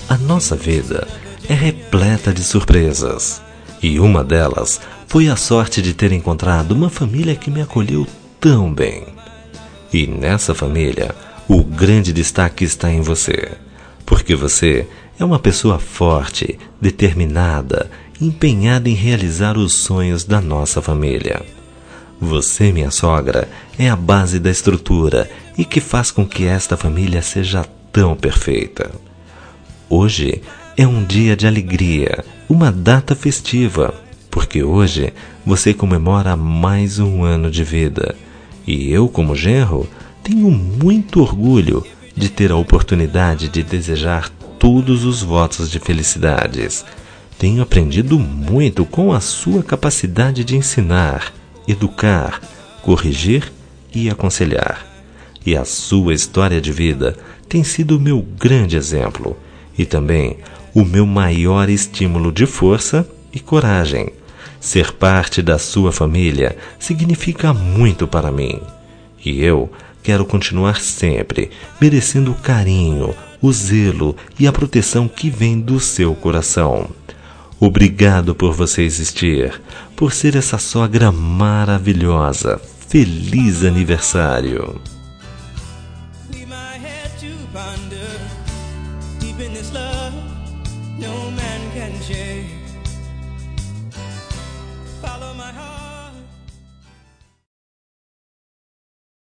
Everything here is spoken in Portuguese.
A nossa vida é repleta de surpresas. E uma delas foi a sorte de ter encontrado uma família que me acolheu tão bem. E nessa família, o grande destaque está em você. Porque você é uma pessoa forte, determinada, empenhada em realizar os sonhos da nossa família. Você, minha sogra, é a base da estrutura e que faz com que esta família seja tão perfeita. Hoje é um dia de alegria, uma data festiva, porque hoje você comemora mais um ano de vida. E eu, como genro, tenho muito orgulho de ter a oportunidade de desejar todos os votos de felicidades. Tenho aprendido muito com a sua capacidade de ensinar, educar, corrigir e aconselhar. E a sua história de vida tem sido o meu grande exemplo e também o meu maior estímulo de força e coragem. Ser parte da sua família significa muito para mim. E eu quero continuar sempre merecendo o carinho, o zelo e a proteção que vem do seu coração. Obrigado por você existir, por ser essa sogra maravilhosa. Feliz aniversário! Follow my heart.